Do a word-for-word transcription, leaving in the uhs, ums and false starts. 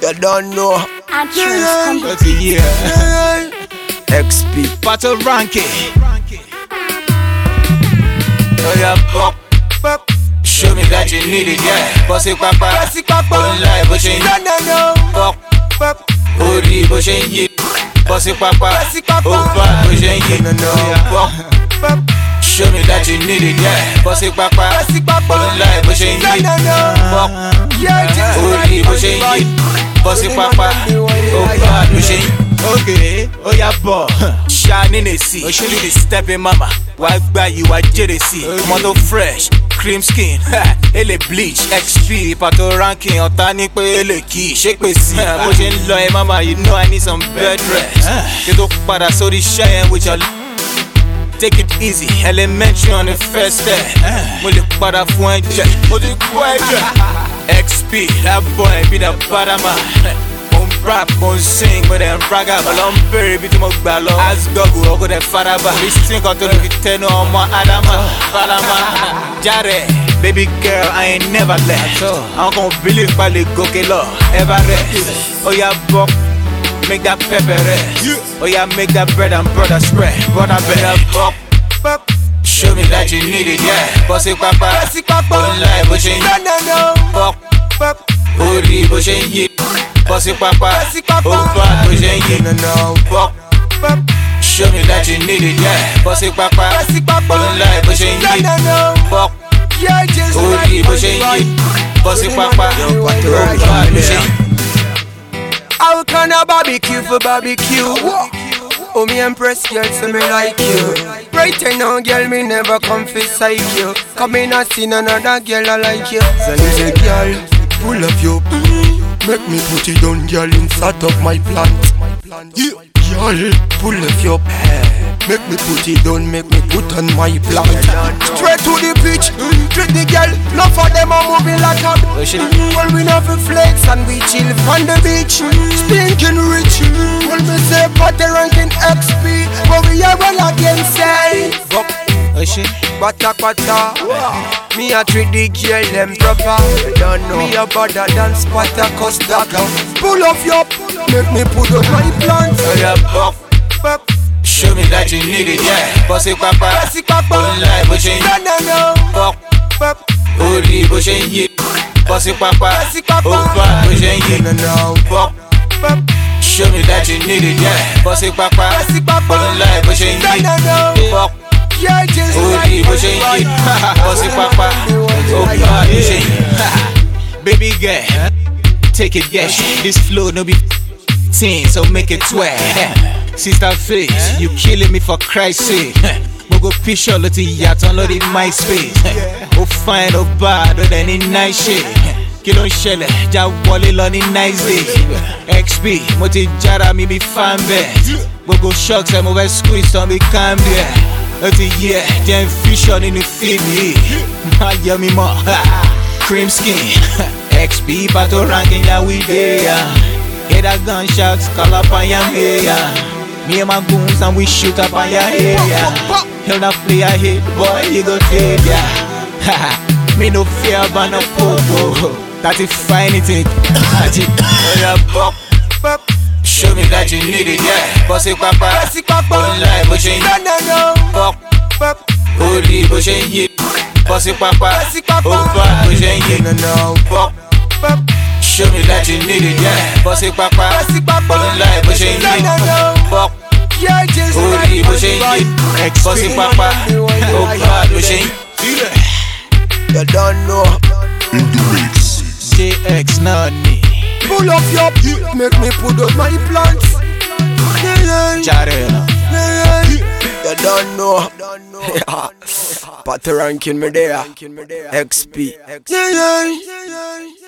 You don't know. What's the year? X P Battle ranking. Oh yeah, pop, pop. Show me that you need it, yeah. Boss it, papa. Boss it, papa. Online, but she no, no, no. Pop, pop. Ori, but she ain't. Boss it, papa. Boss it, papa. Oh, bad, but she ain't. No, no, pop, pop. Show me that you need it, yeah. Boss it, papa. Boss it, papa. Online, but she ain't. No, no, pop. Ori, but she ain't. Boss it, papa. Oh, bad, but she ain't. Okay, oh yeah, boy. Shine in the sea. Oh, show you the stepping mama. Why buy you a jealousy? Moto fresh, cream skin. Ha, ele bleach, X P, pato ranking. Otani pe ele key, shake me see. Pushing low, mama, you know I need some bed rest. You don't pada so the shine with your. Take it easy, elementary on the first step. Mole pada fuente, mole fuente. X P, that boy be the bada man. Rap, on sing, but then raga, but I'm very bit of ballo. As Gogu, or go the Faraba. This thing got to be ten or more Adama, Falama, Jare. Baby girl, I ain't never left. I'm gonna believe by the Gokelo, ever rest. Oh, yeah, Bok, make that pepper rest. Oh, yeah, make that bread and butter spread. Brother, better Bok, Bok. Show me that you need it, yeah. Boss it, papa. Boss it, papa. Online, but she ain't. No, no, no. Bok, Bok. Ori, but she ain't. Boss it, papa. Oh, bad, but she ain't. No, no, pop, pop. Show me that you need it, yeah. Boss it, papa. Online, but she ain't. No, no, pop. Ori, but she ain't. Boss it, papa. Oh, bad, but she ain't. How can a barbecue for barbecue? Oh, me impress girl, so me like you. Right now, girl, me never confess like you. Come in and see another girl I like you. So you say, girl, pull up your make me put it on, girl, inside of my plant. Yeah, girl, pull up your hair. Make me put it on, make me put on my plant. Straight to the pitch, treat the girl. Love for them are moving like a. Well, we have a flex and we chill from the beach. Stinking rich. Well, me say party ranking X P, but we are well again say. Oh shit, bata bata. Me a treat the girl them proper. Don't know me a better than Spartacus Daka. Pull off your, make me put up my plants. Oh yeah, pop, pop. Show me that you need it, yeah. Boss it, papa. Boss it, papa. Online, but she ain't. No, no, no. Pop, pop. Ori, but she ain't. Boss it, papa. Boss it, papa. Oh bad, but she ain't. No, no, pop, pop. Show me that you need it, yeah. Boss it, papa. Boss it, papa. Online, but she ain't. No, no, no. Pop. Yeah, just Ori, but she ain't. Boss it, papa. Oh bad, but she ain't. Baby girl, take it, yeah. This flow no be ten, so make it twelve. Sister face, you killing me for Christ's sake. Mo go picture lo ti yàtọ̀ lórí MySpace. Oh fine, oh bad, oh any nice shit. Kí ló ń ṣẹlẹ̀, já wọlé lọ ní nice day. X P, mo ti jára mi bí fan bẹ́ẹ̀. Gbogbo shocks ẹ̀ mo fẹ́ squeeze tán bí Cambia. Ó ti yẹ, jẹ́ n feature nínú fíìmù yìí. Má yọ mi mọ́, cream skin. X P, battle ranking, yeah we there. Hear that gunshots, call up on your area. Me and my goons and we shoot up on your area. He'll not play a hit, boy, you go take ya. Haha, me no fear about no popo. That's it, fine it it. That's it. Oh yeah, pop, pop. Show me that you need it, yeah. Boss it, papa. Boss it, papa. Online, but she ain't. No, no, no. Pop, pop. Ori, but she ain't. Boss it, papa. Boss it, papa. Oh bad, but she ain't. No, no, pop, pop. Show me that you need it, yeah. Boss it, papa. Boss it, papa. Online, but she ain't. No, no, no. Pop. Yeah, just Ori, but she ain't. Boss it, papa. Oh bad, but she ain't. You don't know. J X Nani. Pull up your, make me put up my plants. Jarena. You don't know. Party ranking me there. X P.